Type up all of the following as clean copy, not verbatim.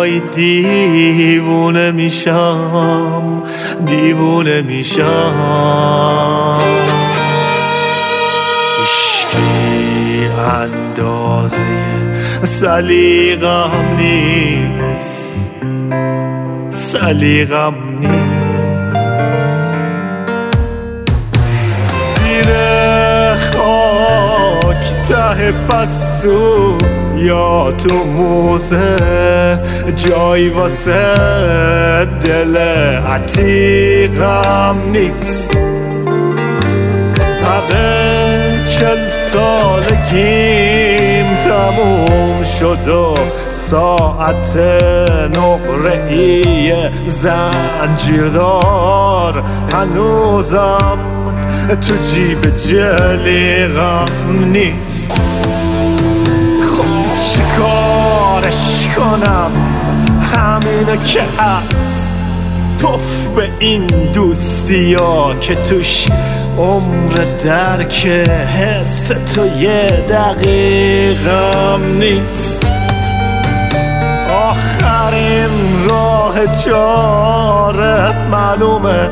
وای دیوونه میشم، دیوونه میشم. اشکی اندازه سلیقم نیست، سلیقم نیست. زیر خاک ته پسو یا تو موزه جای واسه دل عتیقم نیست. همه 40 سالگیم تموم شد و ساعت نقره‌ای زنجیردار هنوزم تو جیب جلیقم نیست. خب چیکارش کنم؟ همینه که هست، توف به این دوستیا که توش عمر درک حس تو یه دقیقم نیست. آخرین راه چاره معلومه،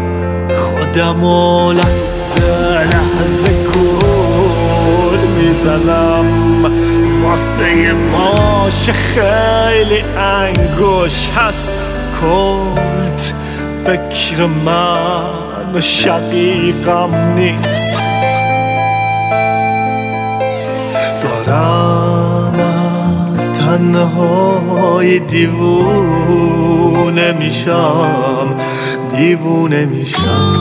خودمو لحظه لحظه گول میزنم واسه ماش خیلی انگوش هست. کلت فکر من شقیقم نیست. دارم از تنهای دیوونه میشم، دیوونه میشم.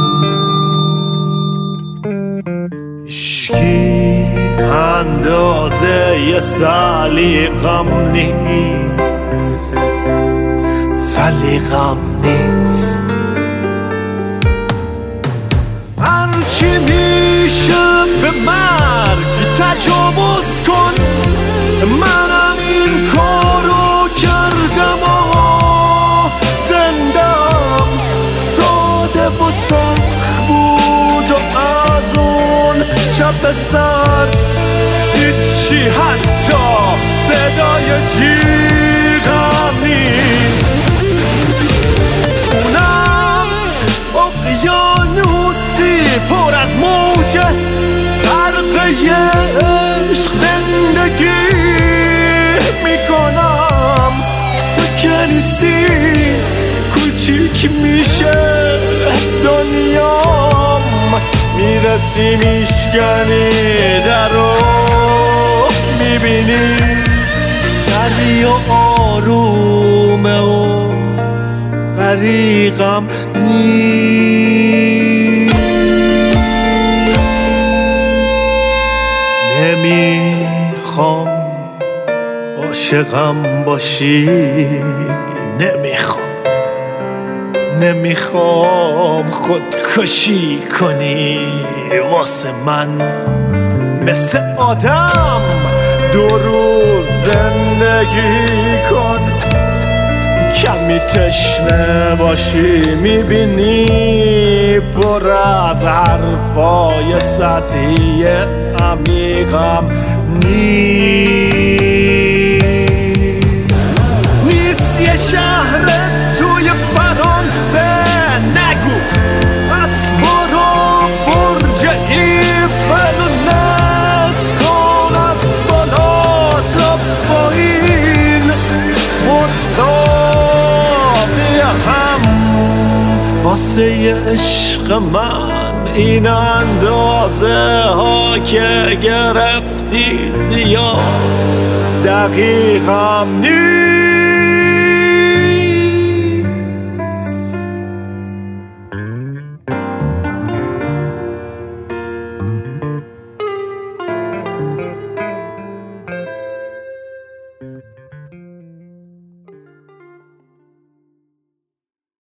اشکی اندازه یه سلیقم نیست، سلیقم نیست. هرچی میشه به مرگ تجاوز کن، منم این کارو کردم و زندم ساده و سخت بود و از اون شب سرد هیچی حتی صدای جیغم نیست. اونم اقیانوسی پر از موجه غرقه عشق زندگی میکنم. تو که نیستی کوچیک میشه دنیام، میرسی میشکنی درو میبینی دریا آرومه و غریقم نیست. نمیخوام عاشقم باشی، نمیخوام خودکشی کنی واسه من. مثل آدم 2 روز زندگی کن، کمی تشنه باشی میبینی پر از حرفای سطحی عمیقم نیست. یه شهر توی فرانسه نگو، پس برو برج ایفل و نصب کن از بالا تا پایین مساوی هم. واسه عشق من این اندازه ها که گرفتی زیاد دقیقم نیست.